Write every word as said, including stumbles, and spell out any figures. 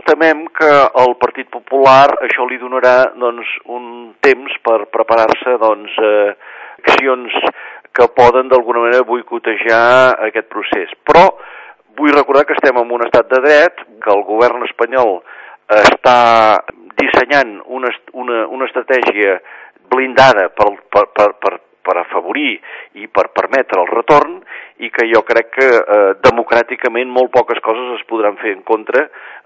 temem que al Partit Popular això li donarà doncs, un temps per preparar-se doncs, eh, accions que poden d'alguna manera boicotejar aquest procés. Però vull recordar que estem en un estat de dret, que el govern espanyol està dissenyant una, una, una estratègia blindada per, per, per, per, per afavorir i per permetre el retorn, i que jo crec que eh, democràticament molt poques coses es podran fer en contra